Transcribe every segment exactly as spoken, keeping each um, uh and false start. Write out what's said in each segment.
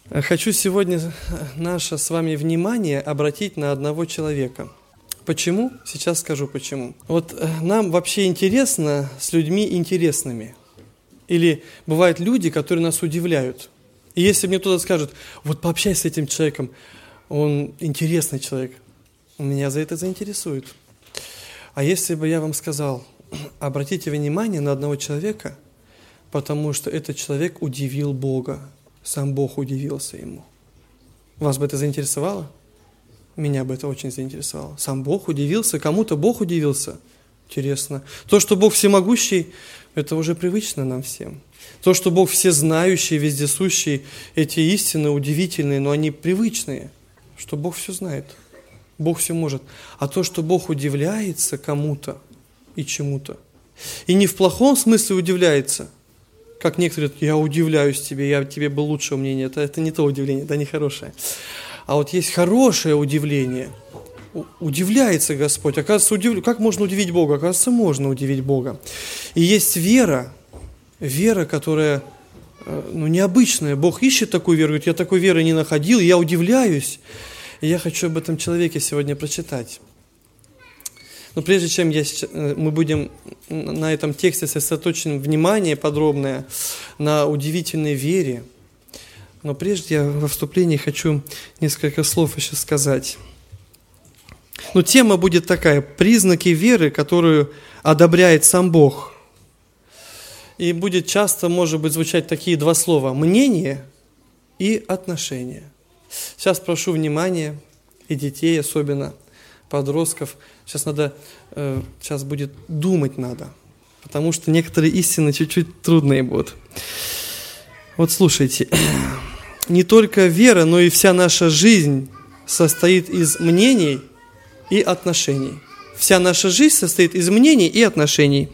Хочу сегодня наше с вами внимание обратить на одного человека. Почему? Сейчас скажу почему. Вот нам вообще интересно с людьми интересными. Или бывают люди, которые нас удивляют. И если мне кто-то скажет, вот пообщайся с этим человеком, он интересный человек, меня за это заинтересует. А если бы я вам сказал, обратите внимание на одного человека, потому что этот человек удивил Бога. Сам Бог удивился ему. Вас бы это заинтересовало? Меня бы это очень заинтересовало. Сам Бог удивился, кому-то Бог удивился. Интересно. То, что Бог всемогущий, это уже привычно нам всем. То, что Бог всезнающий, вездесущий, эти истины удивительные, но они привычные. Что Бог все знает. Бог все может. А то, что Бог удивляется кому-то и чему-то. И не в плохом смысле удивляется. Как некоторые говорят, я удивляюсь тебе, я тебе был лучшего мнения. Это, это не то удивление, это не хорошее. А вот есть хорошее удивление. Удивляется Господь. Оказывается, удив... как можно удивить Бога? Оказывается, можно удивить Бога. И есть вера, вера, которая ну, необычная. Бог ищет такую веру, говорит, я такой веры не находил, я удивляюсь. И я хочу об этом человеке сегодня прочитать. Но прежде чем я, мы будем на этом тексте сосредоточим внимание подробное на удивительной вере, но прежде я во вступлении хочу несколько слов еще сказать. Но тема будет такая: признаки веры, которую одобряет сам Бог. И будет часто, может быть, звучать такие два слова: мнение и отношение. Сейчас прошу внимания, и детей особенно, подростков. Сейчас надо, э, сейчас будет думать надо, потому что некоторые истины чуть-чуть трудные будут. Вот слушайте, не только вера, но и вся наша жизнь состоит из мнений и отношений. Вся наша жизнь состоит из мнений и отношений.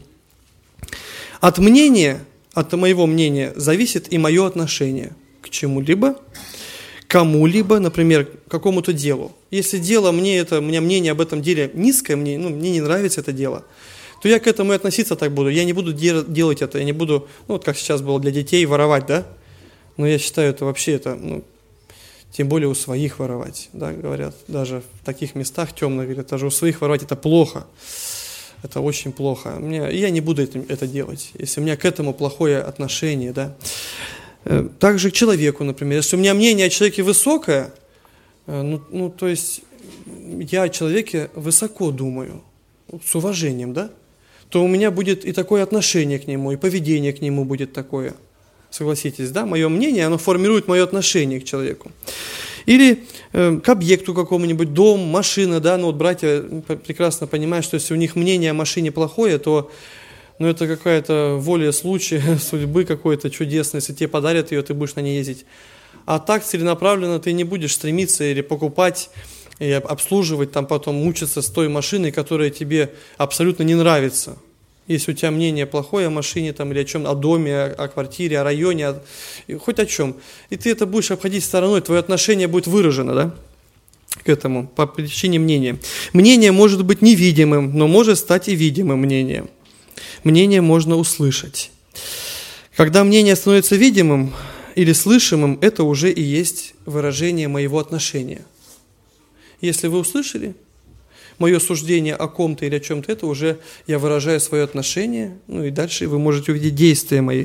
От мнения, от моего мнения, зависит и мое отношение к чему-либо, кому-либо, например, к какому-то делу. Если дело, мне это, у меня мнение об этом деле низкое, мне, ну, мне не нравится это дело, то я к этому и относиться так буду. Я не буду де- делать это, я не буду, ну, вот как сейчас было для детей, воровать, да? Но я считаю, это вообще, это, ну, тем более у своих воровать, да, говорят. Даже в таких местах темных, говорят, даже у своих воровать это плохо. Это очень плохо. Мне, я не буду это, это делать, если у меня к этому плохое отношение, да. Также к человеку, например. Если у меня мнение о человеке высокое, ну, ну то есть я о человеке высоко думаю, с уважением, да, то у меня будет и такое отношение к нему, и поведение к нему будет такое. Согласитесь, да? Мое мнение, оно формирует мое отношение к человеку. Или э, к объекту какому-нибудь, дом, машина, да, ну вот братья прекрасно понимают, что если у них мнение о машине плохое, то ну, это какая-то воля случая, судьбы какой-то чудесной. Если тебе подарят ее, ты будешь на ней ездить. А так целенаправленно ты не будешь стремиться или покупать, и обслуживать, там потом мучиться с той машиной, которая тебе абсолютно не нравится. Если у тебя мнение плохое о машине там, или о чем, о доме, о, о квартире, о районе, о, хоть о чем. И ты это будешь обходить стороной, твое отношение будет выражено, да, к этому по причине мнения. Мнение может быть невидимым, но может стать и видимым мнением. Мнение можно услышать. Когда мнение становится видимым или слышимым, это уже и есть выражение моего отношения. Если вы услышали мое суждение о ком-то или о чем-то, это уже я выражаю свое отношение, ну и дальше вы можете увидеть действия мои.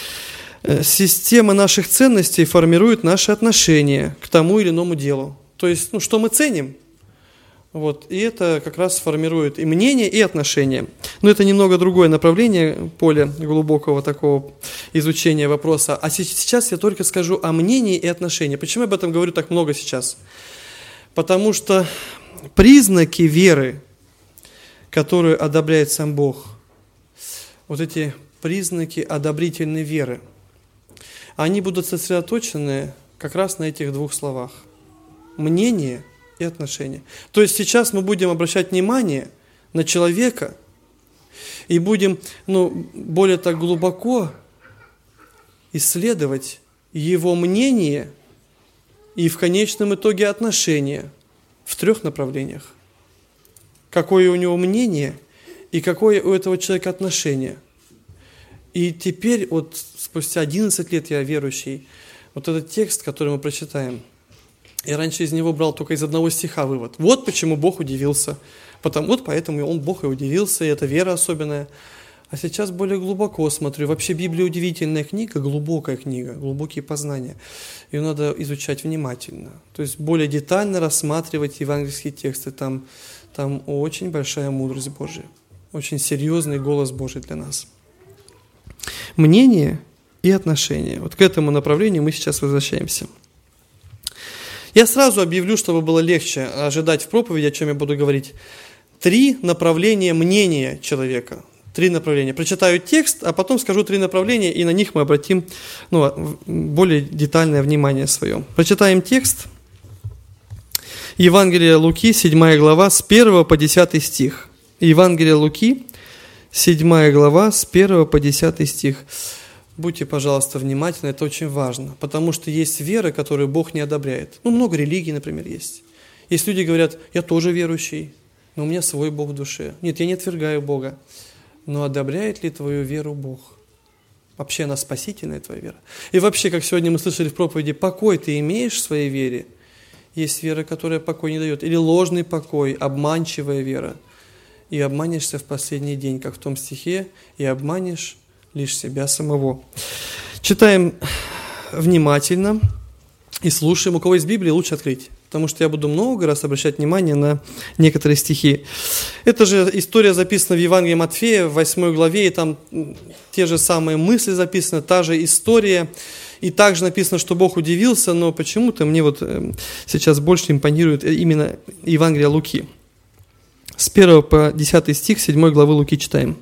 Система наших ценностей формирует наши отношения к тому или иному делу. То есть, ну, что мы ценим, вот, и это как раз формирует и мнение, и отношения. Но это немного другое направление, поле глубокого такого изучения вопроса. А сейчас я только скажу о мнении и отношении. Почему я об этом говорю так много сейчас? Потому что признаки веры, которую одобряет сам Бог, вот эти признаки одобрительной веры, они будут сосредоточены как раз на этих двух словах. Мнение и отношения. То есть сейчас мы будем обращать внимание на человека и будем, ну, более так глубоко исследовать его мнение и в конечном итоге отношения в трех направлениях. Какое у него мнение и какое у этого человека отношение. И теперь, вот спустя одиннадцать лет я верующий, Вот этот текст, который мы прочитаем, я раньше из него брал только из одного стиха вывод. Вот почему Бог удивился. Потому, вот поэтому он, Бог и удивился, и это вера особенная. А сейчас более глубоко смотрю. Вообще Библия удивительная книга, глубокая книга, глубокие познания. Ее надо изучать внимательно. То есть более детально рассматривать евангельские тексты. Там, там очень большая мудрость Божия. Очень серьезный голос Божий для нас. Мнение и отношения. Вот к этому направлению мы сейчас возвращаемся. Я сразу объявлю, чтобы было легче ожидать в проповеди, о чем я буду говорить. Три направления мнения человека. Три направления. Прочитаю текст, а потом скажу три направления, и на них мы обратим ну, более детальное внимание свое. Прочитаем текст. Евангелие Луки, седьмая глава, с первого по десятый стих. Евангелие Луки, седьмая глава, с первого по десятый стих. Будьте, пожалуйста, внимательны, это очень важно, потому что есть вера, которую Бог не одобряет. Ну, много религий, например, есть. Есть люди, говорят, я тоже верующий, но у меня свой Бог в душе. Нет, я не отвергаю Бога. Но одобряет ли твою веру Бог? Вообще она спасительная, твоя вера? И вообще, как сегодня мы слышали в проповеди, покой ты имеешь в своей вере? Есть вера, которая покой не дает. Или ложный покой, обманчивая вера. И обманешься в последний день, как в том стихе, и обманешь лишь себя самого. Читаем внимательно и слушаем. У кого есть Библия, лучше открыть, потому что я буду много раз обращать внимание на некоторые стихи. Это же история записана в Евангелии Матфея, в восьмой главе, и там те же самые мысли записаны, та же история. И также написано, что Бог удивился, но почему-то мне вот сейчас больше импонирует именно Евангелие Луки. С первого по десятый стих седьмой главы Луки читаем.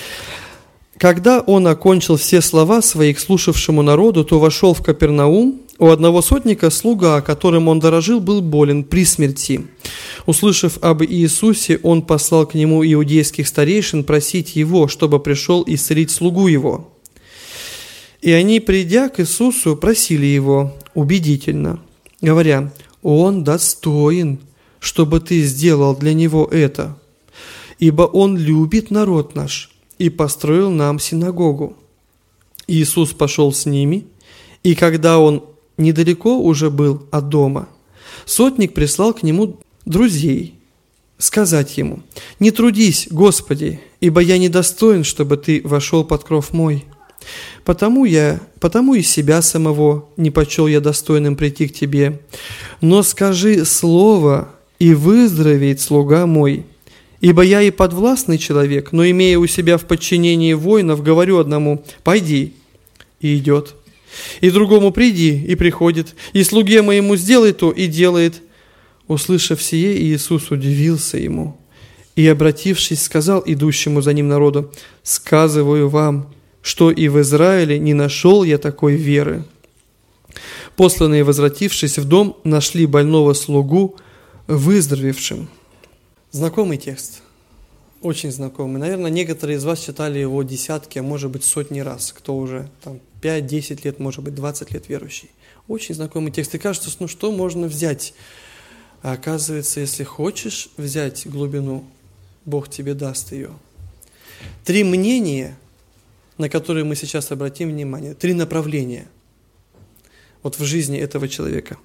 «Когда он окончил все слова свои к слушавшему народу, то вошел в Капернаум. У одного сотника слуга, которым он дорожил, был болен при смерти. Услышав об Иисусе, он послал к нему иудейских старейшин просить его, чтобы пришел исцелить слугу его. И они, придя к Иисусу, просили его убедительно, говоря, он достоин, чтобы ты сделал для него это, ибо он любит народ наш и построил нам синагогу. Иисус пошел с ними, и когда он недалеко уже был от дома, сотник прислал к нему друзей, сказать ему, «Не трудись, Господи, ибо я недостоин, чтобы ты вошел под кров мой. Потому я, потому и себя самого не почел я достойным прийти к тебе. Но скажи слово, и выздоровеет слуга мой. Ибо я и подвластный человек, но, имея у себя в подчинении воинов, говорю одному, пойди, и идет, и другому приди, и приходит, и слуге моему сделай то, и делает». Услышав сие, Иисус удивился ему, и, обратившись, сказал идущему за ним народу, «Сказываю вам, что и в Израиле не нашел я такой веры». Посланные, возвратившись в дом, нашли больного слугу выздоровевшим. Знакомый текст, очень знакомый. Наверное, некоторые из вас читали его десятки, а может быть сотни раз, кто уже там пять-десять лет, может быть двадцать лет верующий. Очень знакомый текст. И кажется, ну что можно взять? А оказывается, если хочешь взять глубину, Бог тебе даст ее. Три мнения, на которые мы сейчас обратим внимание, три направления вот в жизни этого человека.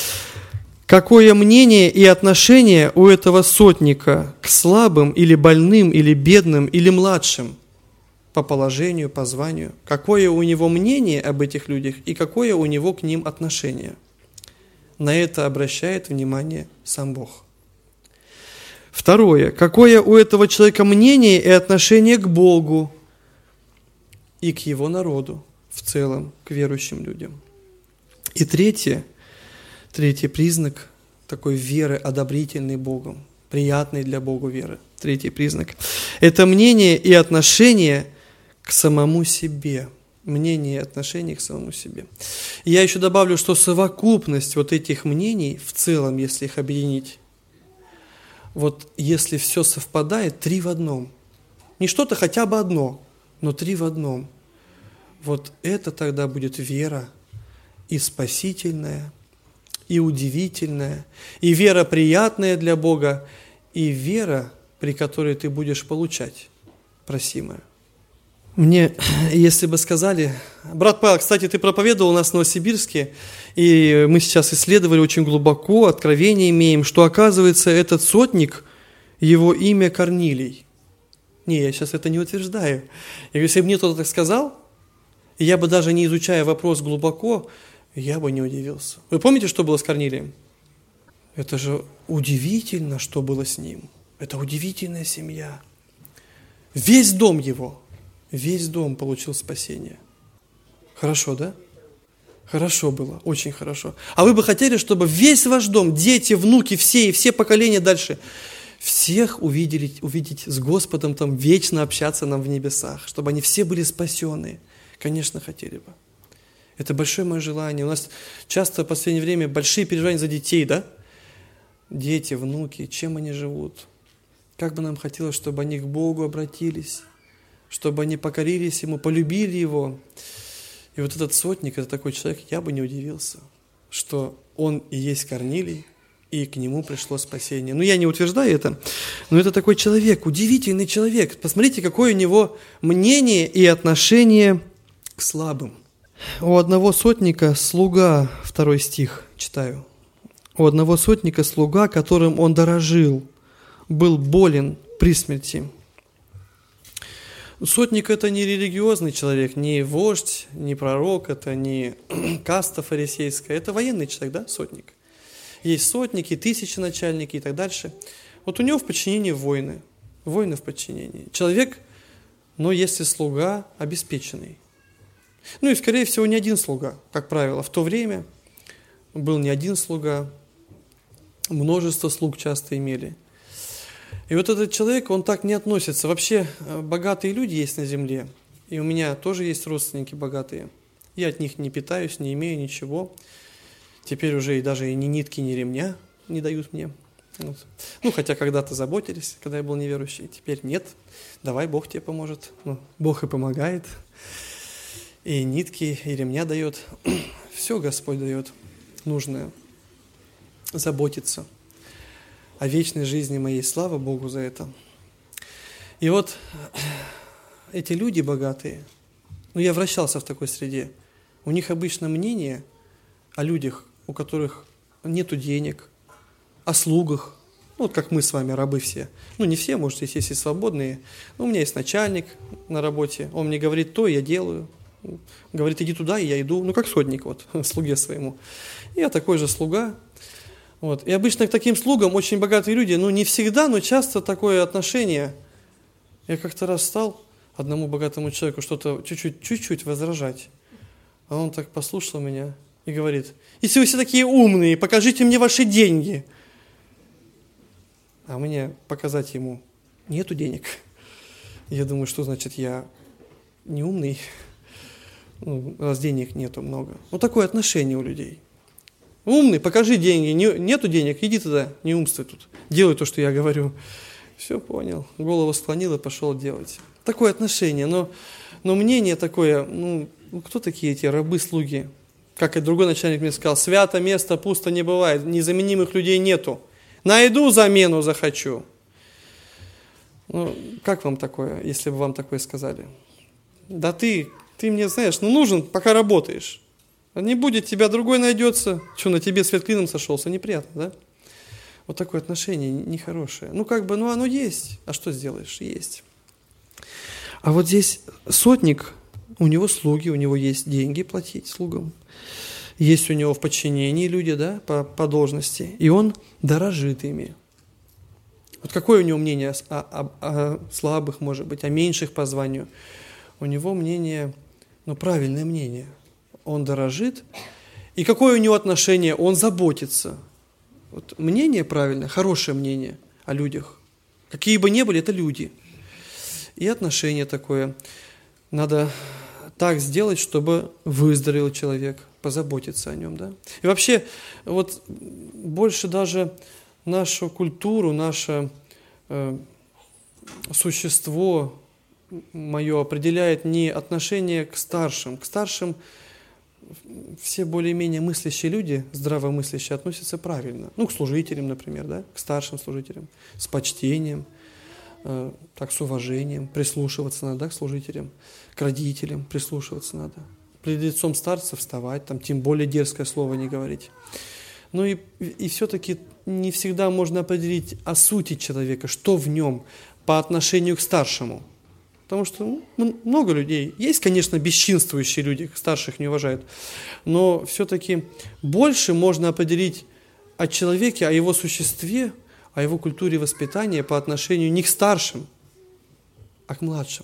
Какое мнение и отношение у этого сотника к слабым или больным, или бедным, или младшим по положению, по званию? Какое у него мнение об этих людях и какое у него к ним отношение? На это обращает внимание сам Бог. Второе. Какое у этого человека мнение и отношение к Богу и к его народу в целом, к верующим людям? И третье. Третий признак такой веры, одобрительной Богом, приятной для Бога веры. Третий признак – это мнение и отношение к самому себе. Мнение и отношение к самому себе. И я еще добавлю, что совокупность вот этих мнений, в целом, если их объединить, вот если все совпадает, три в одном. Не что-то хотя бы одно, но три в одном. Вот это тогда будет вера и спасительная, и удивительная, и вера приятная для Бога, и вера, при которой ты будешь получать просимое. Мне, если бы сказали, брат Павел, кстати, ты проповедовал у нас в Новосибирске, и мы сейчас исследовали очень глубоко, откровение имеем, что оказывается этот сотник, его имя Корнилий. Не, я сейчас это не утверждаю. И если бы мне кто-то так сказал, я бы даже не изучая вопрос глубоко, я бы не удивился. Вы помните, что было с Корнилием? Это же удивительно, что было с ним. Это удивительная семья. Весь дом его, весь дом получил спасение. Хорошо, да? Хорошо было, очень хорошо. А вы бы хотели, чтобы весь ваш дом, дети, внуки, все и все поколения дальше, всех увидели, увидеть с Господом, там вечно общаться нам в небесах, чтобы они все были спасены? Конечно, хотели бы. Это большое мое желание. У нас часто в последнее время большие переживания за детей, да? Дети, внуки, чем они живут? Как бы нам хотелось, чтобы они к Богу обратились, чтобы они покорились Ему, полюбили Его. И вот этот сотник, это такой человек, я бы не удивился, что он и есть Корнилий, и к нему пришло спасение. Ну, я не утверждаю это, но это такой человек, удивительный человек. Посмотрите, какое у него мнение и отношение к слабым. У одного сотника слуга, второй стих читаю. У одного сотника слуга, которым он дорожил, был болен при смерти. Сотник – это не религиозный человек, не вождь, не пророк, это не каста фарисейская, это военный человек, да, сотник. Есть сотники, тысяченачальники и так дальше. Вот у него в подчинении воины, воины в подчинении. Человек, но если слуга, обеспеченный. Ну и, скорее всего, не один слуга, как правило. В то время был не один слуга, множество слуг часто имели. И вот этот человек, он так не относится. Вообще, богатые люди есть на земле, и у меня тоже есть родственники богатые. Я от них не питаюсь, не имею ничего. Теперь уже и даже и ни нитки, ни ремня не дают мне. Вот. Ну, хотя когда-то заботились, когда я был неверующий, теперь нет. Давай, Бог тебе поможет. Ну, Бог и помогает. И нитки, и ремня дает. Все Господь дает нужное. Заботиться о вечной жизни моей. Слава Богу за это. И вот эти люди богатые, ну я вращался в такой среде, у них обычно мнение о людях, у которых нету денег, о слугах, ну вот как мы с вами, рабы все. Ну не все, может, есть, есть и свободные. Но у меня есть начальник на работе, он мне говорит то, я делаю. Говорит, иди туда, и я иду. Ну как сотник вот, слуге своему. Я такой же слуга. Вот. И обычно к таким слугам очень богатые люди, ну не всегда, но часто такое отношение. Я как-то раз стал одному богатому человеку что-то чуть-чуть, чуть-чуть возражать. А он так послушал меня и говорит, если вы все такие умные, покажите мне ваши деньги. А мне показать ему нету денег. Я думаю, что значит я не умный, ну, раз денег нету много. Вот такое отношение у людей. Умный, покажи деньги. Не, нету денег, иди туда, не умствуй тут. Делай то, что я говорю. Все, понял. Голову склонил и пошел делать. Такое отношение. Но, но мнение такое, ну, кто такие эти рабы-слуги? Как и другой начальник мне сказал, свято место пусто не бывает, незаменимых людей нету. Найду замену, захочу. Ну, как вам такое, если бы вам такое сказали? Да ты, ты мне, знаешь, ну нужен, пока работаешь. Не будет, тебя другой найдется. Что, на тебе свет клином сошелся? Неприятно, да? Вот такое отношение нехорошее. Ну, как бы, ну, оно есть. А что сделаешь? Есть. А вот здесь сотник, у него слуги, у него есть деньги платить слугам. Есть у него в подчинении люди, да, по, по должности. И он дорожит ими. Вот какое у него мнение о, о, о слабых, может быть, о меньших по званию? У него мнение, ну, правильное мнение. Он дорожит. И какое у него отношение? Он заботится. Вот мнение правильное, хорошее мнение о людях. Какие бы ни были, это люди. И отношение такое. Надо так сделать, чтобы выздоровел человек, позаботиться о нем. Да? И вообще, вот больше даже нашу культуру, наше э, существо мое определяет не отношение к старшим. К старшим все более-менее мыслящие люди, здравомыслящие, относятся правильно. Ну, к служителям, например, да, к старшим служителям, с почтением. э, так с уважением, прислушиваться надо, да, к служителям, к родителям прислушиваться надо. Пред лицом старца вставать, там, тем более дерзкое слово не говорить. Ну и, и все-таки не всегда можно определить о сути человека, что в нем по отношению к старшему. Потому что ну, много людей, есть, конечно, бесчинствующие люди, старших не уважают, но все-таки больше можно определить о человеке, о его существе, о его культуре воспитания по отношению не к старшим, а к младшим.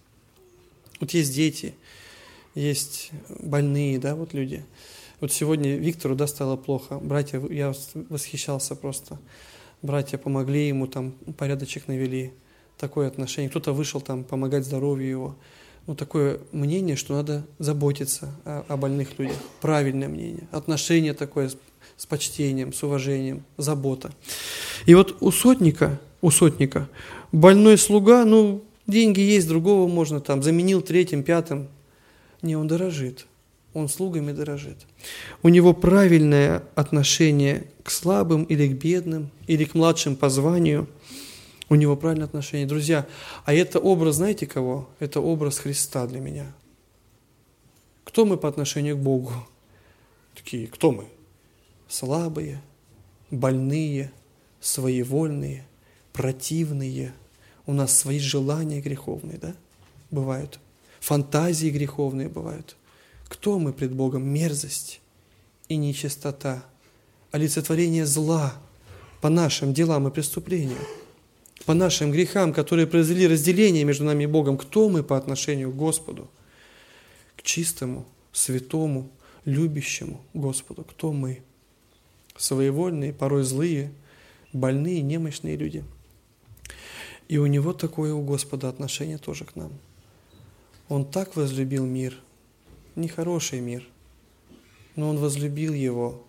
Вот есть дети, есть больные, да, вот люди. Вот сегодня Виктору, да, стало плохо. Братья, я восхищался просто. Братья помогли ему, там порядочек навели. Такое отношение. Кто-то вышел там помогать здоровью его. Ну, такое мнение, что надо заботиться о, о больных людях. Правильное мнение. Отношение такое с, с почтением, с уважением, забота. И вот у сотника, у сотника больной слуга, ну, деньги есть, другого можно там, заменил третьим, пятым. Не, он дорожит. Он слугами дорожит. У него правильное отношение к слабым или к бедным, или к младшим по званию. У него правильное отношение. Друзья, а это образ, знаете кого? Это образ Христа для меня. Кто мы по отношению к Богу? Такие, кто мы? Слабые, больные, своевольные, противные. У нас свои желания греховные, да? Бывают. Фантазии греховные бывают. Кто мы пред Богом? Мерзость и нечистота, олицетворение зла по нашим делам и преступлениям, по нашим грехам, которые произвели разделение между нами и Богом. Кто мы по отношению к Господу? К чистому, святому, любящему Господу. Кто мы? Своевольные, порой злые, больные, немощные люди. И у Него такое у Господа отношение тоже к нам. Он так возлюбил мир, нехороший мир, но Он возлюбил его,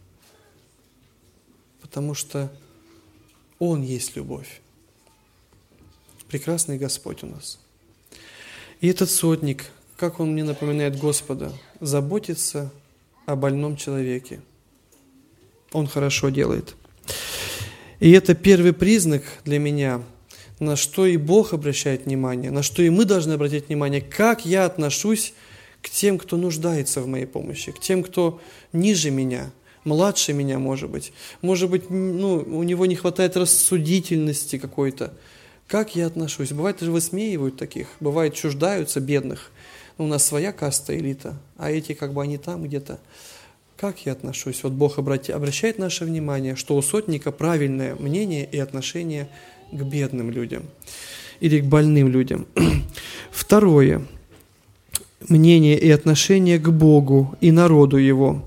потому что Он есть любовь. Прекрасный Господь у нас. И этот сотник, как он мне напоминает Господа, заботится о больном человеке. Он хорошо делает. И это первый признак для меня, на что и Бог обращает внимание, на что и мы должны обратить внимание, как я отношусь к тем, кто нуждается в моей помощи, к тем, кто ниже меня, младше меня, может быть. Может быть, ну, у него не хватает рассудительности какой-то. Как я отношусь? Бывает, даже высмеивают таких, бывает, чуждаются бедных. У нас своя каста, элита, а эти как бы они там где-то. Как я отношусь? Вот Бог обращает наше внимание, что у сотника правильное мнение и отношение к бедным людям или к больным людям. Второе. Мнение и отношение к Богу и народу Его.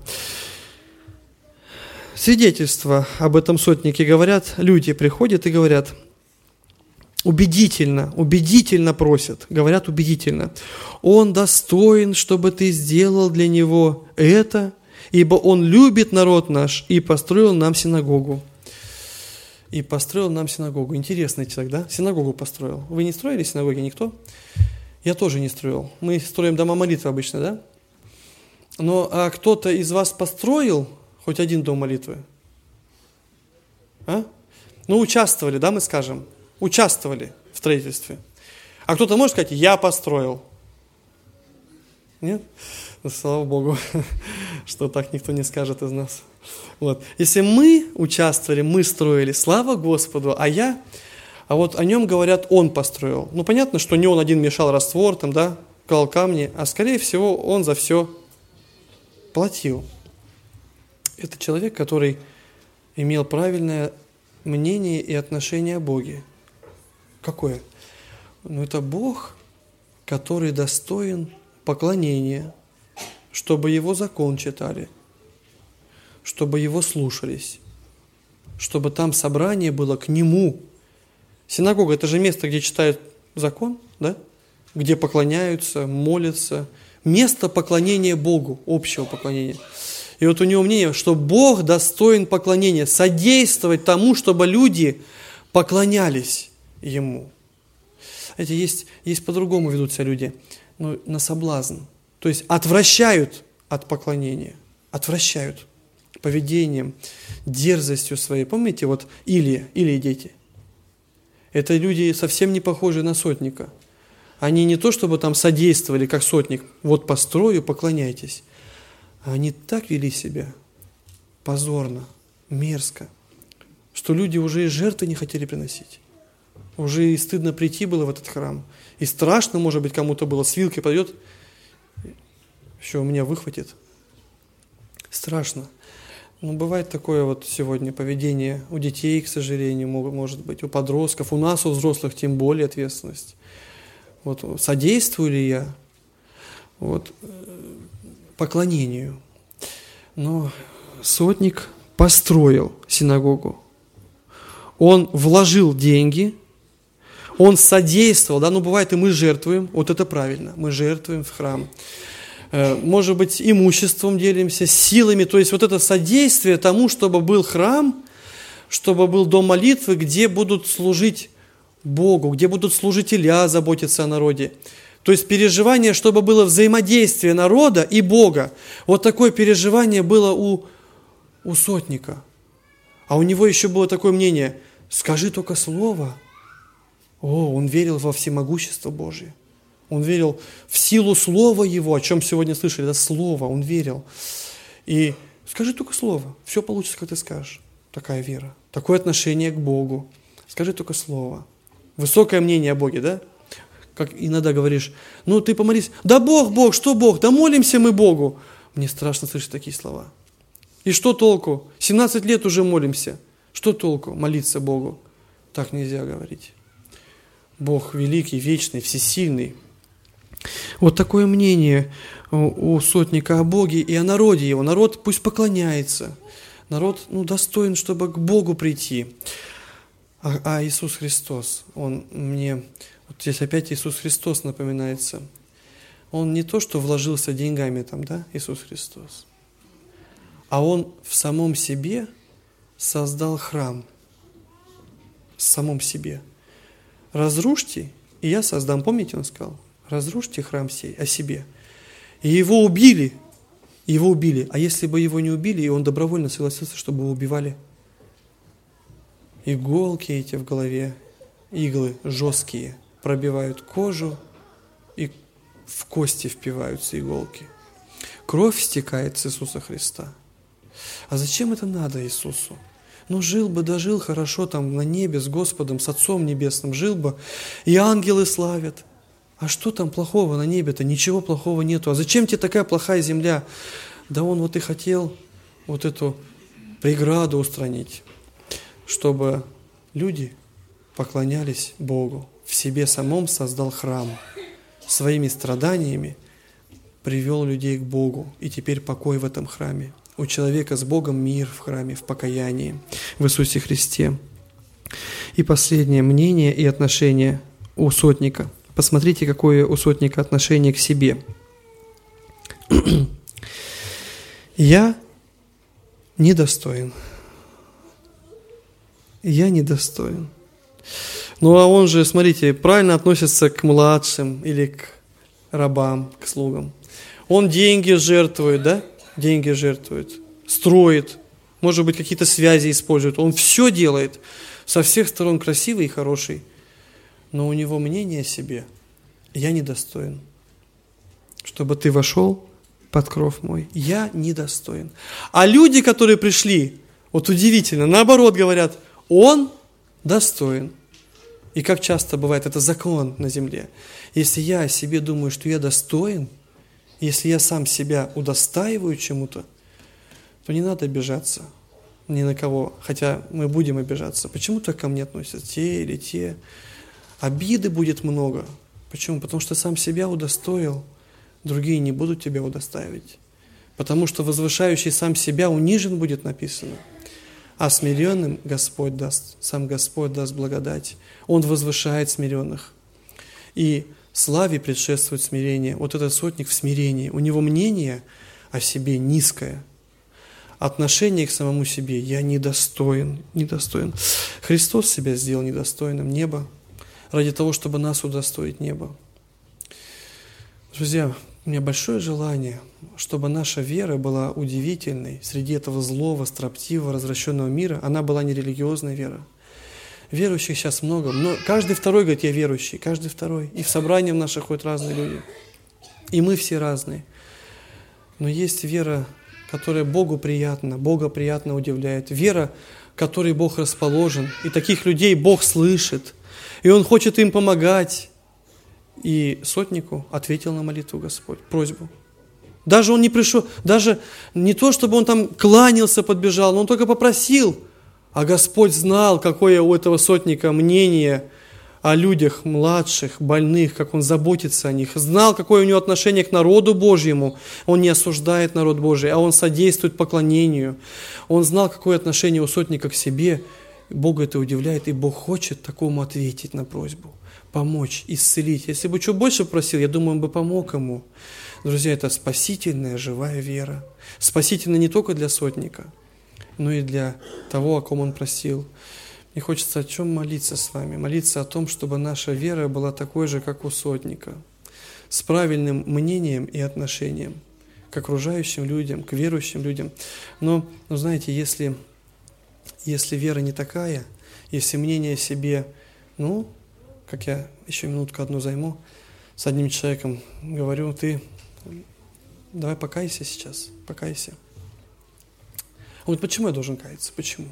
Свидетельства об этом сотнике говорят, люди приходят и говорят, убедительно, убедительно просят, говорят убедительно, он достоин, чтобы ты сделал для него это, ибо он любит народ наш и построил нам синагогу. И построил нам синагогу. Интересный человек, да? Синагогу построил. Вы не строили синагоги? Никто? Я тоже не строил. Мы строим дома молитвы обычно, да? Но а кто-то из вас построил хоть один дом молитвы? А? Ну, участвовали, да, мы скажем? Участвовали в строительстве. А кто-то может сказать, я построил? Нет? Ну, слава Богу, что так никто не скажет из нас. Вот. Если мы участвовали, мы строили, слава Господу, а я, а вот о нем говорят, он построил. Ну, понятно, что не он один мешал раствор, там, да, клал камни, а скорее всего, он за все платил. Это человек, который имел правильное мнение и отношение о Боге. Какое? Ну, это Бог, который достоин поклонения, чтобы Его закон читали, чтобы Его слушались, чтобы там собрание было к Нему. Синагога – это же место, где читают закон, да? Где поклоняются, молятся. Место поклонения Богу, общего поклонения. И вот у него мнение, что Бог достоин поклонения, содействовать тому, чтобы люди поклонялись Ему. Эти есть, есть по-другому ведут себя люди, ну, на соблазн. То есть отвращают от поклонения, отвращают поведением, дерзостью своей. Помните, вот Илия, Илия дети. Это люди совсем не похожи на сотника. Они не то, чтобы там содействовали, как сотник, вот построю, поклоняйтесь. А они так вели себя позорно, мерзко, что люди уже и жертвы не хотели приносить. Уже и стыдно прийти было в этот храм. И страшно, может быть, кому-то было, с вилкой подойдет, еще у меня выхватит. Страшно. Ну, бывает такое вот сегодня поведение у детей, к сожалению, может быть, у подростков, у нас, у взрослых, тем более ответственность. Вот содействую ли я вот, поклонению? Но сотник построил синагогу. Он вложил деньги, он содействовал, да, ну бывает и мы жертвуем, вот это правильно, мы жертвуем в храм. Может быть, имуществом делимся, силами, то есть вот это содействие тому, чтобы был храм, чтобы был дом молитвы, где будут служить Богу, где будут служителя заботиться о народе. То есть переживание, чтобы было взаимодействие народа и Бога. Вот такое переживание было у, у сотника. А у него еще было такое мнение: скажи только слово. О, он верил во всемогущество Божие. Он верил в силу слова его, о чем сегодня слышали, это слово, он верил. И скажи только слово, все получится, как ты скажешь. Такая вера, такое отношение к Богу. Скажи только слово. Высокое мнение о Боге, да? Как иногда говоришь, ну ты помолись, да Бог, Бог, что Бог, да молимся мы Богу. Мне страшно слышать такие слова. И что толку? семнадцать лет уже молимся. Что толку молиться Богу? Так нельзя говорить. Бог великий, вечный, всесильный. Вот такое мнение у сотника о Боге и о народе его. Народ пусть поклоняется. Народ ну, достоин, чтобы к Богу прийти. А, а Иисус Христос, Он мне... Вот здесь опять Иисус Христос напоминается. Он не то, что вложился деньгами там, да, Иисус Христос, а Он в самом себе создал храм. В самом себе. Разрушьте, и я создам. Помните, Он сказал? Разрушьте храм сей о себе. И его убили. Его убили. А если бы его не убили, и он добровольно согласился, чтобы его убивали? Иголки эти в голове, иглы жесткие, пробивают кожу, и в кости впиваются иголки. Кровь стекает с Иисуса Христа. А зачем это надо Иисусу? Ну, жил бы, дожил хорошо там на небе с Господом, с Отцом Небесным, жил бы, и ангелы славят. А что там плохого на небе-то? Ничего плохого нету. А зачем тебе такая плохая земля? Да он вот и хотел вот эту преграду устранить, чтобы люди поклонялись Богу. В себе самом создал храм. Своими страданиями привел людей к Богу. И теперь покой в этом храме. У человека с Богом мир в храме, в покаянии, в Иисусе Христе. И последнее мнение и отношение у сотника. Посмотрите, какое у сотника отношение к себе. Я недостоин. Я недостоин. Ну, а он же, смотрите, правильно относится к младшим или к рабам, к слугам. Он деньги жертвует, да? Деньги жертвует, строит, может быть, какие-то связи использует. Он все делает, со всех сторон красивый и хороший. Но у него мнение о себе: я недостоин, чтобы ты вошел под кров мой. Я недостоин. А люди, которые пришли, вот удивительно, наоборот говорят: он достоин. И как часто бывает, это закон на земле. Если я о себе думаю, что я достоин, если я сам себя удостаиваю чему-то, то не надо обижаться ни на кого, хотя мы будем обижаться. Почему так ко мне относятся те или те? Обиды будет много. Почему? Потому что сам себя удостоил, другие не будут тебя удостаивать. Потому что возвышающий сам себя унижен будет, написано. А смиренным Господь даст, сам Господь даст благодать. Он возвышает смиренных. И славе предшествует смирение. Вот этот сотник в смирении. У него мнение о себе низкое. Отношение к самому себе: я недостоин, недостоин. Христос себя сделал недостойным неба, ради того, чтобы нас удостоить неба. Друзья, у меня большое желание, чтобы наша вера была удивительной среди этого злого, строптивого, развращенного мира. Она была не религиозная вера. Верующих сейчас много. Но каждый второй говорит, я верующий. Каждый второй. И в собрании в наших ходят разные люди. И мы все разные. Но есть вера, которая Богу приятна, Бога приятно удивляет. Вера, которой Бог расположен. И таких людей Бог слышит. И Он хочет им помогать. И сотнику ответил на молитву Господь, просьбу. Даже он не пришел, даже не то, чтобы он там кланялся, подбежал, но он только попросил. А Господь знал, какое у этого сотника мнение о людях младших, больных, как он заботится о них. Знал, какое у него отношение к народу Божьему. Он не осуждает народ Божий, а он содействует поклонению. Он знал, какое отношение у сотника к себе. Бога это удивляет, и Бог хочет такому ответить на просьбу. Помочь, исцелить. Если бы что больше просил, я думаю, он бы помог ему. Друзья, это спасительная, живая вера. Спасительная не только для сотника, но и для того, о ком он просил. Мне хочется о чем молиться с вами? Молиться о том, чтобы наша вера была такой же, как у сотника. С правильным мнением и отношением к окружающим людям, к верующим людям. Но, но знаете, если, если вера не такая, если мнение о себе, ну, как я еще минутку одну займу, с одним человеком говорю, ты давай покайся сейчас, покайся. Он говорит, почему я должен каяться? Почему?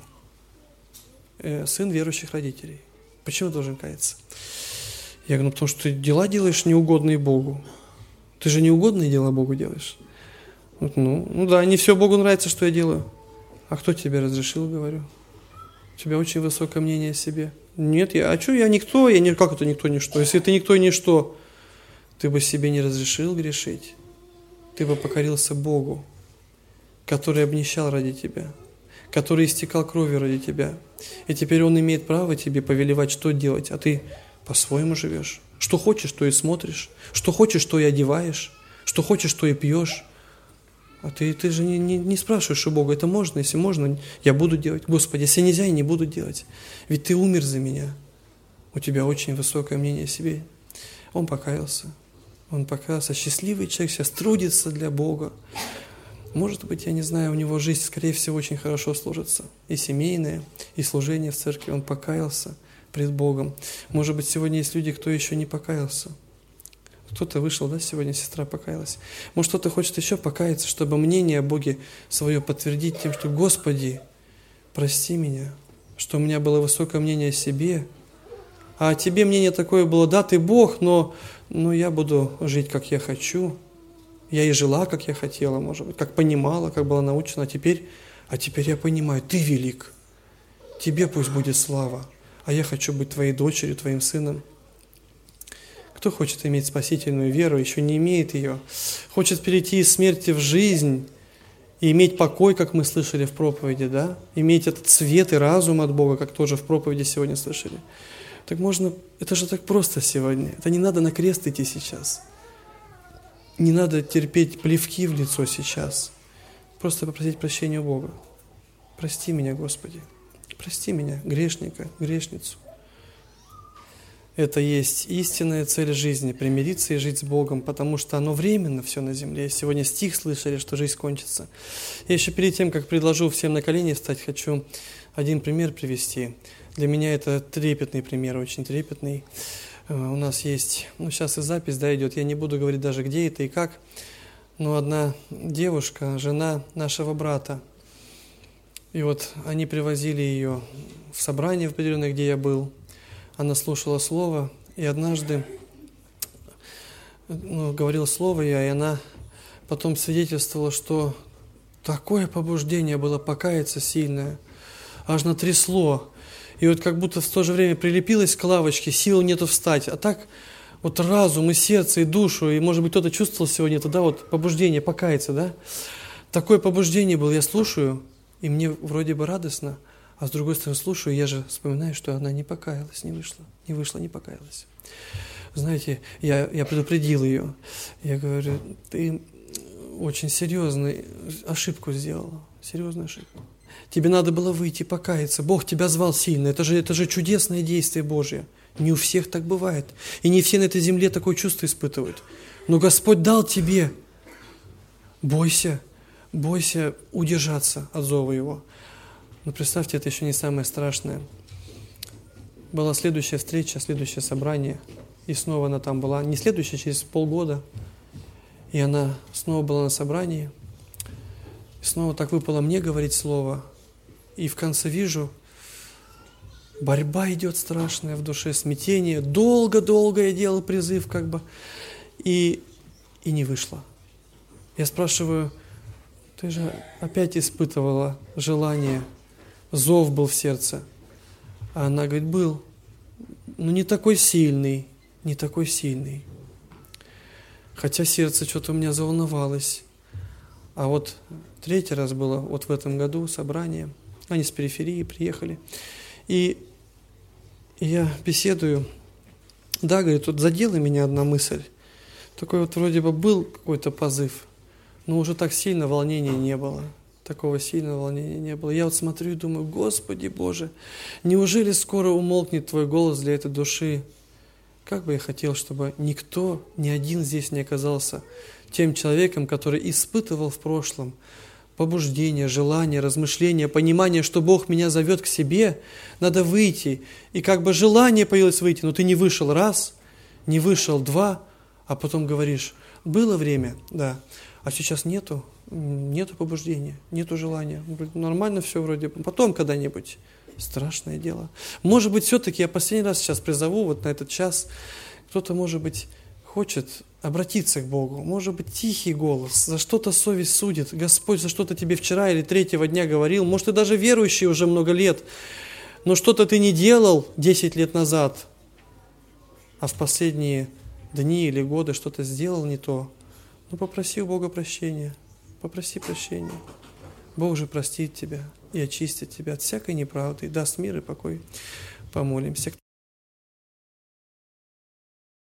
Э, сын верующих родителей. Почему я должен каяться? Я говорю, ну потому что ты дела делаешь неугодные Богу. Ты же неугодные дела Богу делаешь. Вот, ну, ну да, не все Богу нравится, что я делаю. А кто тебе разрешил, говорю? У тебя очень высокое мнение о себе. Нет, я, а что, я никто, я не, как это никто, ничто? Если ты никто и ничто, ты бы себе не разрешил грешить. Ты бы покорился Богу, который обнищал ради тебя, который истекал кровью ради тебя. И теперь Он имеет право тебе повелевать, что делать, а ты по-своему живешь. Что хочешь, то и смотришь. Что хочешь, то и одеваешь. Что хочешь, то и пьешь. А ты, ты же не, не, не спрашиваешь у Бога, это можно? Если можно, я буду делать. Господи, если нельзя, я не буду делать. Ведь Ты умер за меня. У тебя очень высокое мнение о себе. Он покаялся. Он покаялся. Счастливый человек сейчас трудится для Бога. Может быть, я не знаю, у него жизнь, скорее всего, очень хорошо сложится. И семейная, и служение в церкви. Он покаялся пред Богом. Может быть, сегодня есть люди, кто еще не покаялся. Кто-то вышел, да, сегодня сестра покаялась. Может, кто-то хочет еще покаяться, чтобы мнение о Боге свое подтвердить тем, что «Господи, прости меня, что у меня было высокое мнение о себе, а о Тебе мнение такое было, да, Ты Бог, но, но я буду жить, как я хочу. Я и жила, как я хотела, может быть, как понимала, как была научена, а теперь, а теперь я понимаю, Ты велик, Тебе пусть будет слава, а я хочу быть Твоей дочерью, Твоим сыном». Кто хочет иметь спасительную веру, еще не имеет ее, хочет перейти из смерти в жизнь и иметь покой, как мы слышали в проповеди, да? Иметь этот свет и разум от Бога, как тоже в проповеди сегодня слышали. Так можно, это же так просто сегодня. Это не надо на крест идти сейчас. Не надо терпеть плевки в лицо сейчас. Просто попросить прощения у Бога. Прости меня, Господи. Прости меня, грешника, грешницу. Это есть истинная цель жизни, примириться и жить с Богом, потому что оно временно все на земле. Сегодня стих слышали, что жизнь кончится. Я еще перед тем, как предложу всем на колени встать, хочу один пример привести. Для меня это трепетный пример, очень трепетный. У нас есть, ну сейчас и запись, да, идет, я не буду говорить даже где это и как, но одна девушка, жена нашего брата, и вот они привозили ее в собрание определенное, где я был. Она слушала слово, и однажды ну, говорил слово я, и она потом свидетельствовала, что такое побуждение было покаяться сильное, аж натрясло. И вот как будто в то же время прилепилась к лавочке, сил нету встать. А так вот разум и сердце, и душу, и может быть кто-то чувствовал сегодня это, да, вот побуждение покаяться, да. Такое побуждение было, я слушаю, и мне вроде бы радостно, а с другой стороны слушаю, я же вспоминаю, что она не покаялась, не вышла, не вышла, не покаялась. Знаете, я, я предупредил ее, я говорю, ты очень серьезную ошибку сделала, серьезную ошибку. Тебе надо было выйти, покаяться, Бог тебя звал сильно, это же, это же чудесное действие Божье. Не у всех так бывает, и не все на этой земле такое чувство испытывают. Но Господь дал тебе, бойся, бойся удержаться от зова Его. Но представьте, это еще не самое страшное. была следующая встреча, следующее собрание. И снова она там была. Не следующая, через полгода. И она снова была на собрании. И снова так выпало мне говорить слово. И в конце вижу, борьба идет страшная в душе, смятение. Долго-долго я делал призыв, как бы. И, и не вышло. Я спрашиваю, ты же опять испытывала желание, зов был в сердце. А она говорит, был, но не такой сильный, не такой сильный. Хотя сердце что-то у меня заволновалось. А вот третий раз было, вот в этом году собрание, они с периферии приехали. И, и я беседую, да, говорит, тут задела меня одна мысль. Такой вот вроде бы был какой-то позыв, но уже так сильно волнения не было. Такого сильного волнения не было. Я вот смотрю и думаю, Господи Боже, неужели скоро умолкнет Твой голос для этой души? Как бы я хотел, чтобы никто, ни один здесь не оказался тем человеком, который испытывал в прошлом побуждение, желание, размышление, понимание, что Бог меня зовет к себе, надо выйти. И как бы желание появилось выйти, но ты не вышел раз, не вышел два, а потом говоришь, было время, да, а сейчас нету. Нету побуждения, нету желания. Нормально все вроде. Потом когда-нибудь. Страшное дело. Может быть, все-таки я последний раз сейчас призову вот на этот час. Кто-то, может быть, хочет обратиться к Богу. Может быть, тихий голос. За что-то совесть судит. Господь за что-то тебе вчера или третьего дня говорил. Может, ты даже верующий уже много лет. Но что-то ты не делал десять лет назад. А в последние дни или годы что-то сделал не то. Ну, попроси у Бога прощения. Попроси прощения. Бог же простит тебя и очистит тебя от всякой неправды, и даст мир и покой. Помолимся.